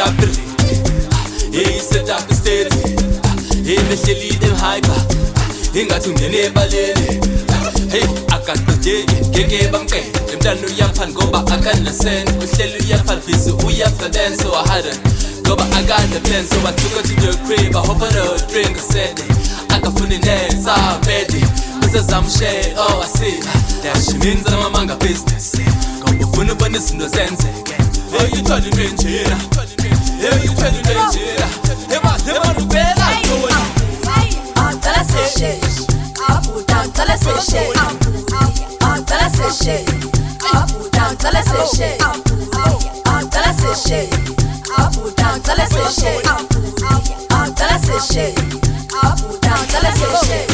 up the hey, set up the stage. Hey, behleli them hyper. Ingathi ungene ebaleni. Hey, akaqedeli ngeke bamqede. Mntana uyaphan ngoba akanasend. Uhleli uyaphan busy uyafadance so I had it. Ngoba I got the plan so I took her to the crib. I hope I don't drink a set. Akafuna neza ready. Uzamshare oh I see. That she means I'm among a business. Ngoba ufuna ubona izinto zenzeke. Hey, you turning me njena. Hey, you turning me njena. Hey, man, ubela ntoni. Tell us a shit. Up down, tell us a shit. Tell us a shit. Up down, tell us a shit. Tell us a shit. Up down, tell us a shit. Tell us a shit. Up down, tell us a shit.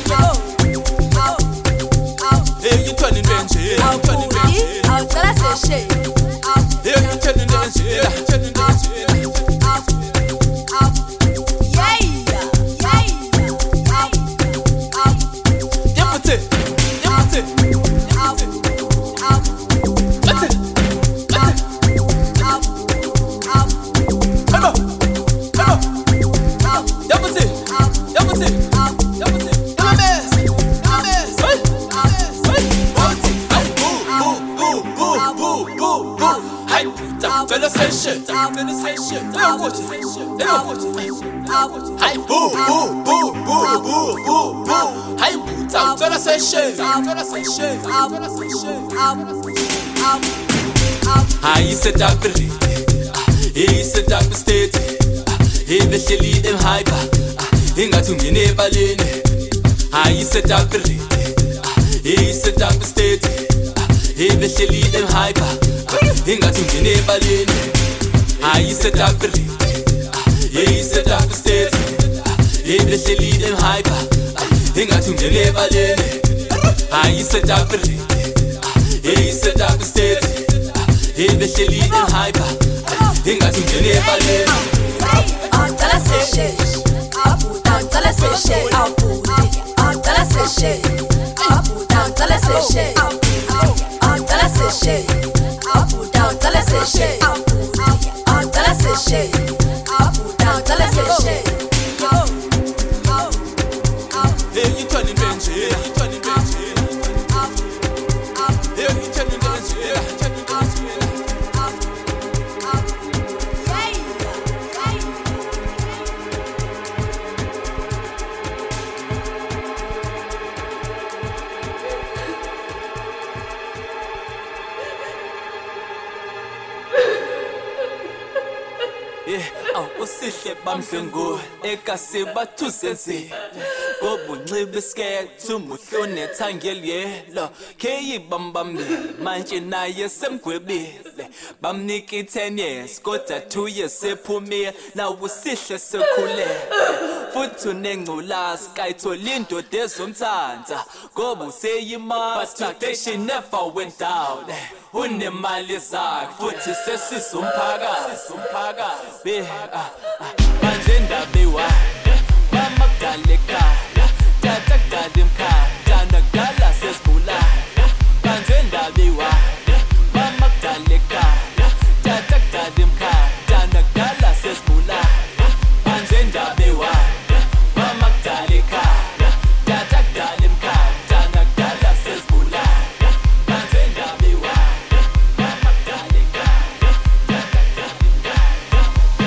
Hey, you turning me njena. Tell us a shit. Hey, you turning me njena. Fella say shit, Hey, boo, boo, boo, boo, boo, boo, boo. Hey, boots out, fella say shit, Hey, set up the hey, set up the state. Hey, behleli them hyper. Ingathi ungene ebaleni. Hey, set up the hey, set up the state. Hey, behleli them hyper. Ingathi ungene ebaleni. Hey, set up the hey, set up the state. Hey, behleli them hyper. Ingathi ungene ebaleni. Hey, set up the hey, set up the state. Hey, behleli them hyper. Ingathi ungene ebaleni. Tell us a shit. Up down, tell us a shit. Tell us a shit. Up down, tell us a shit. Tell us a shit. Up down, tell us a shit. Tell us a shit. Up down, tell us a shit. Hey, you turning me njena. Hey, you turning me njena. Usihle bamdlengu ekase bathusenzi Obunxiba iskethu muhlone thangelyelo Kheyi bambambe manje naye semgwebile Bamnika 10 years kodwa 2 years sephumile Now usihle sekhule Futhi unengculazi kayithola indoda ezomthanza Ngoba useyimasa But today she never went down Unemali zakhe futhi sesiza umphakathi Manje ndabe wa Mama kudala ekhaya Tata kudala emkhaya Dana kudala sesibula Manje ndabe wa Mama kudala ekhaya Tata kudala emkhaya Dana kudala sesibula Manje ndabe wa Mama kudala ekhaya Tata kudala emkhaya Dana kudala sesibula Manje ndabe wa Mama kudala ekhaya Tata kudala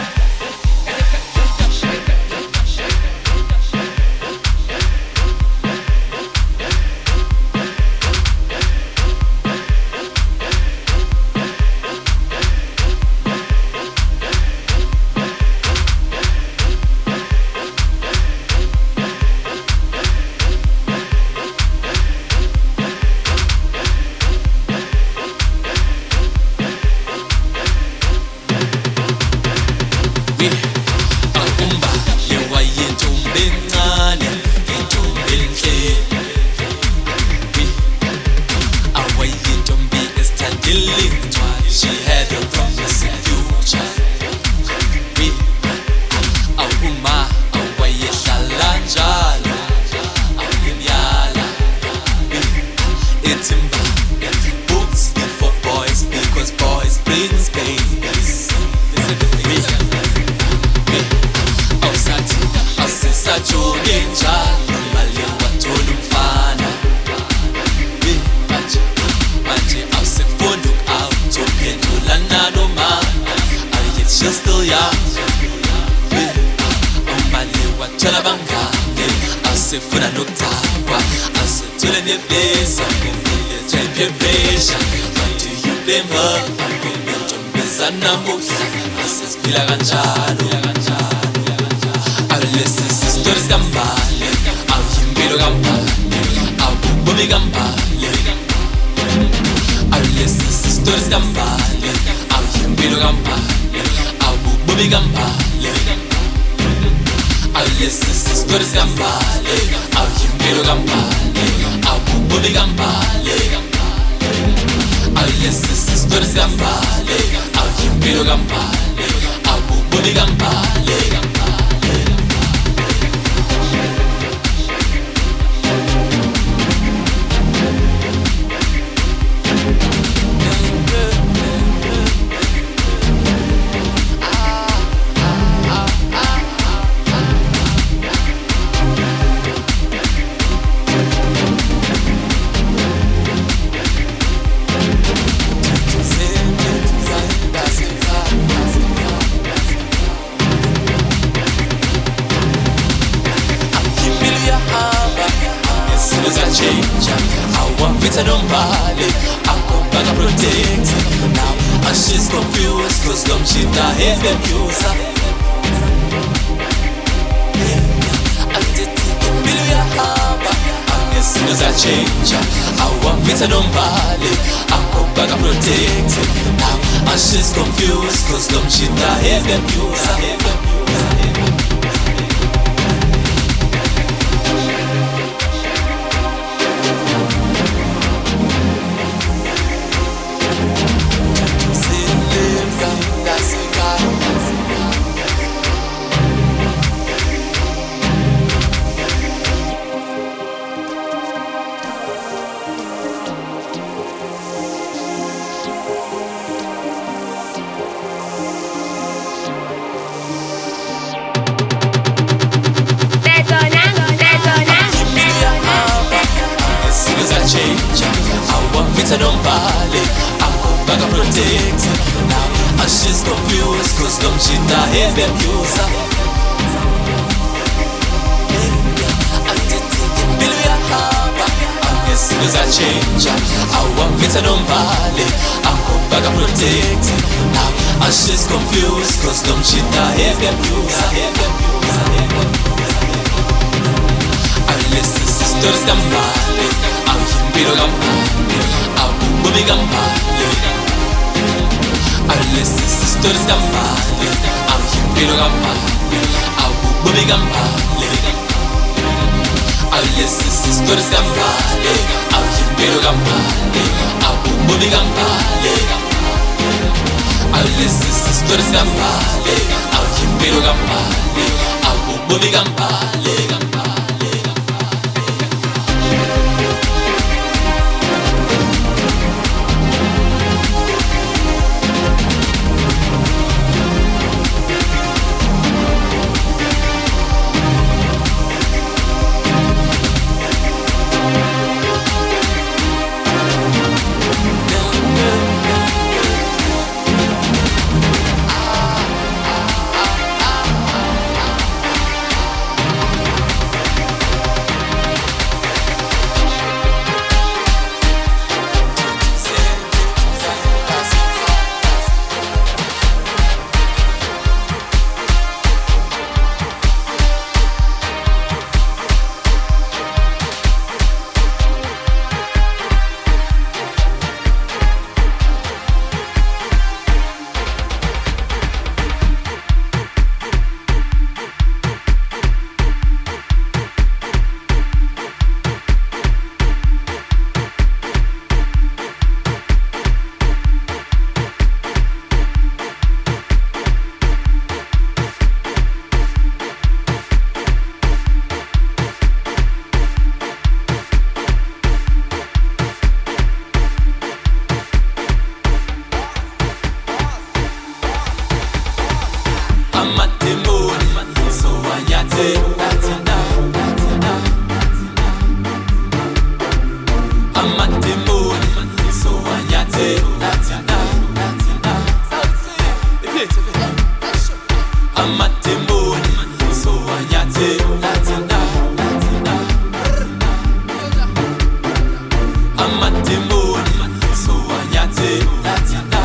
Books for boys because boys brings babies. Listen to me. you're still young. Umale wathola bangane asifuna nokuthandwa asithole nebhlesa ngempilo ephepesha. What do you blame her? Ntombazana namuhla asesiphila kanjalo. Awulesi sistory sikambali awuyimpilo kambali awububomi kambali. Awulesi sistory sikambali awuyimpilo kambali awububomi kambali. Awulesi sistory sikambali awuyimpilo kambali awububomi kambali. Awulesi sistory sikambali awuyimpilo kambali awububomi kambali. It's a nombali, I'm back and protect now. And she's confused, cause them shit I hate them user. And the ticket million harbor, and as soon as I change, I want it's a nombali, I'm back and protect now. And she's confused, cause them shit I hate them user. It's a nombali, I'm back and protect now. And she's confused, cause them shit I hate them user. And the ticket million harbor, and as soon as I change, I want it's a nombali, I'm back and protect now. And she's confused, cause them shit I hate them user. And listen, sisters, come back, I'm himpiro gambali. Awububomi kambali. Awulesi sistory sikambali awuyimpilo kambali awububomi kambali. Awulesi sistory sikambali awuyimpilo kambali awububomi kambali. Awulesi sistory sikambali awuyimpilo kambali awububomi kambali. amademoni sowanyathela thina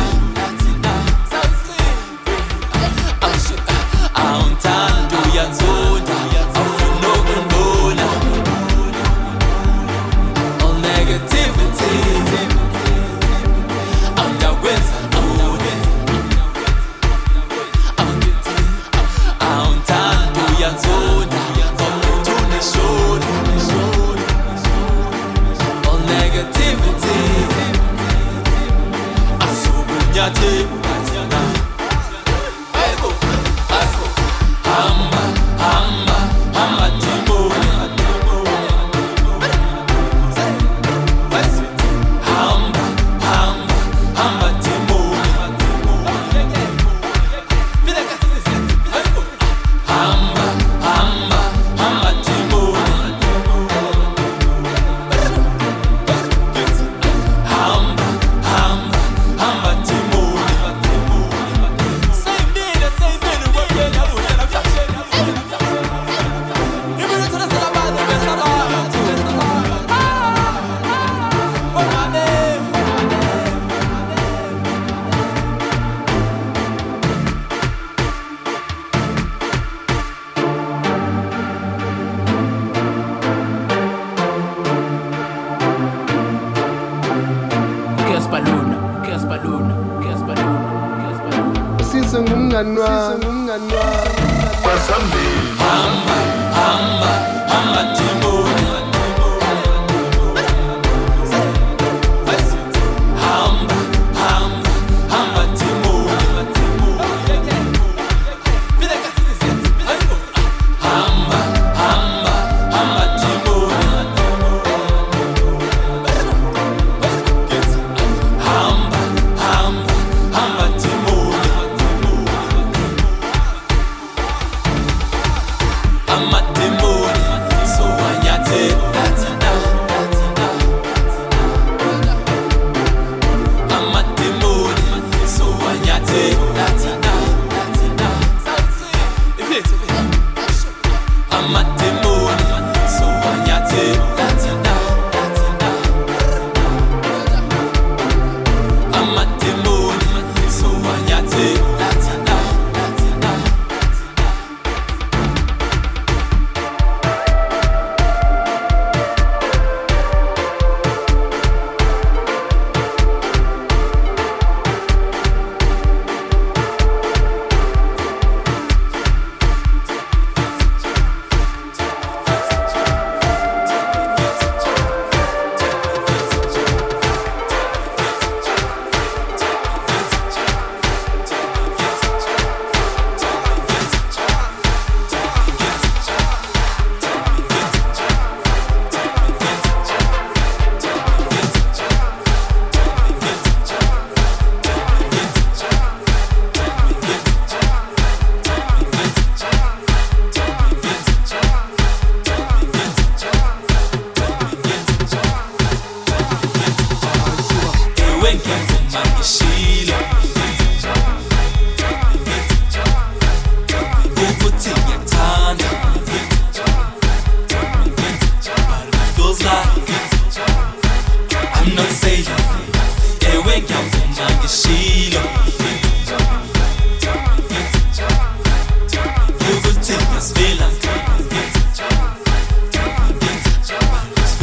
awuthanda uyanzonda awufuna ukungibona all negativity awudakwenza lutho awuthanda uyanzonda awuthuna ishoni all negativity asukunyathela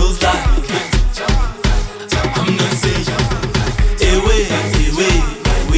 away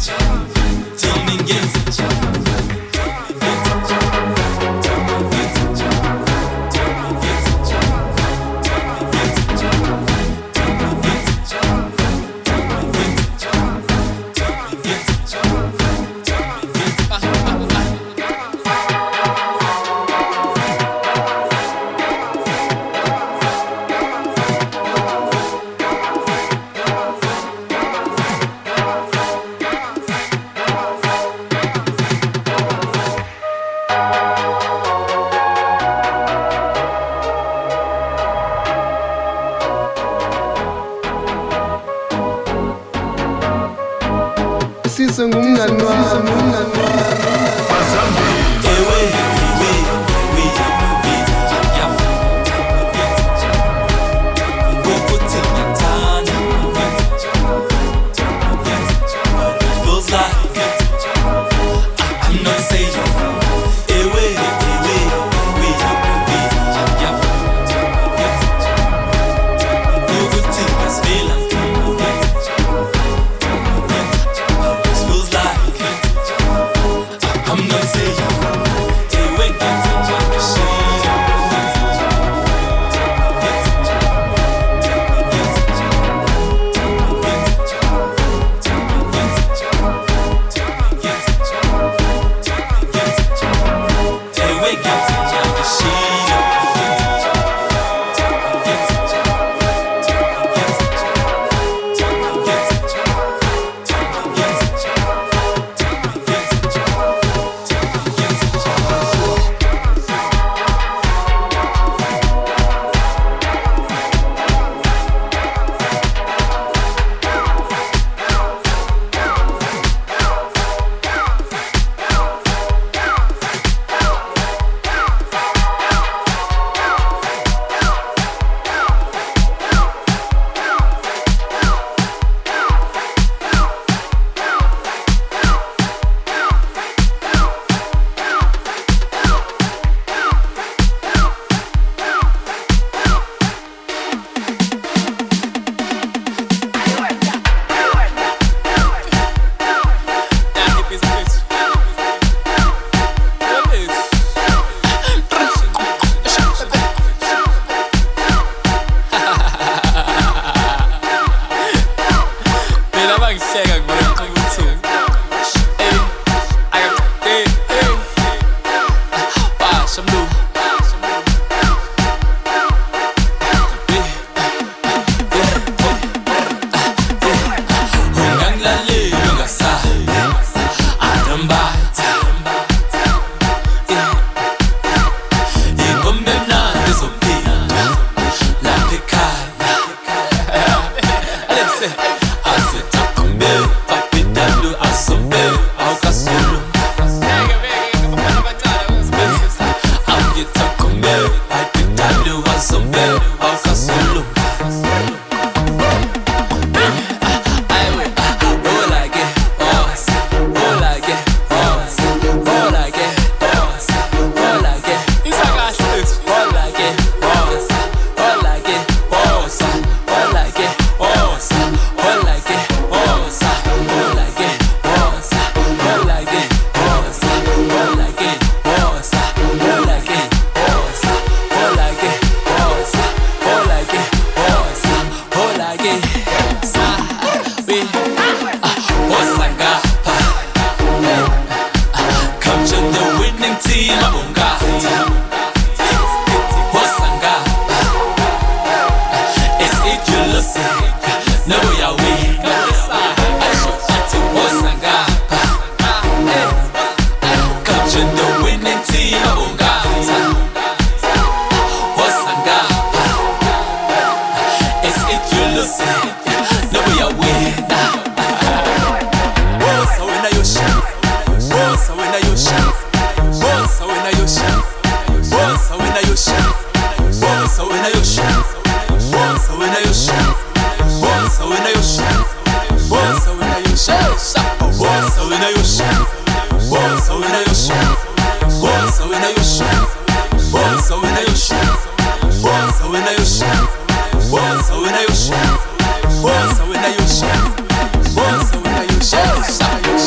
Bossa,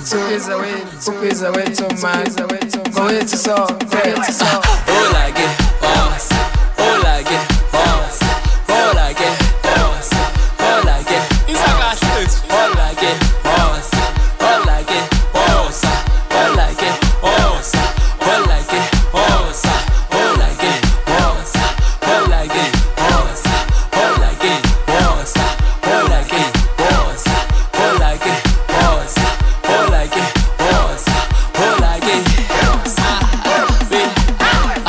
uphiza wethu manje ngowethu so oh like it boss oh like it boss oh like it boss oh like it isakahle oh like it boss oh like it boss oh like it boss oh like it boss oh like it boss oh like it boss oh like it boss oh like it boss oh like it boss oh like it boss oh like it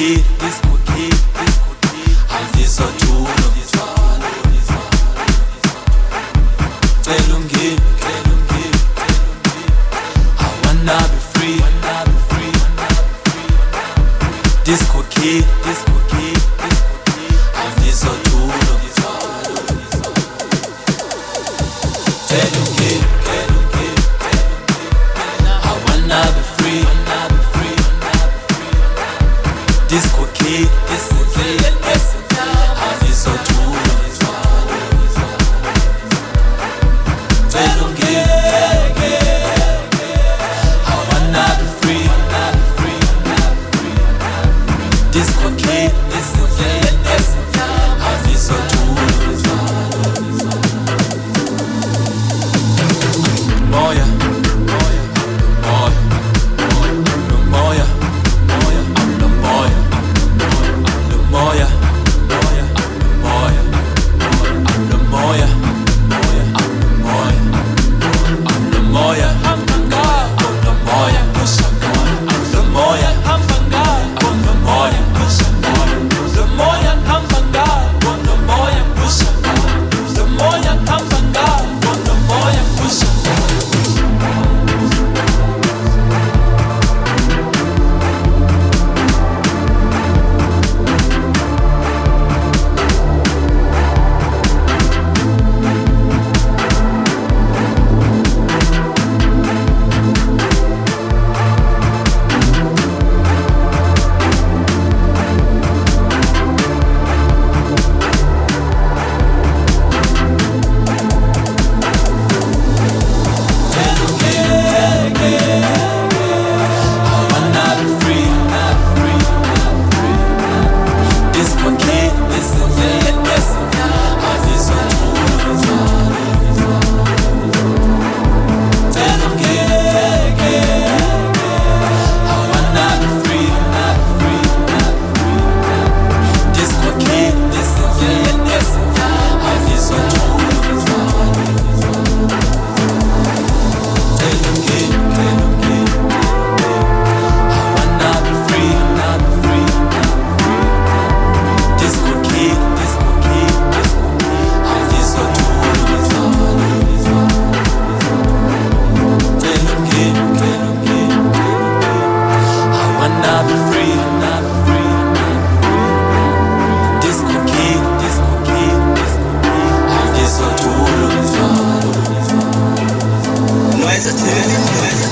kid, angizothula cela ungimi, I wanna be free, disco kid, angizothula cela ungimi, I wanna be free, disco kid, angizothula cela ungimi, I wanna be free, disco kid, angizothula moya, moya, moya, moya, Noise attendant.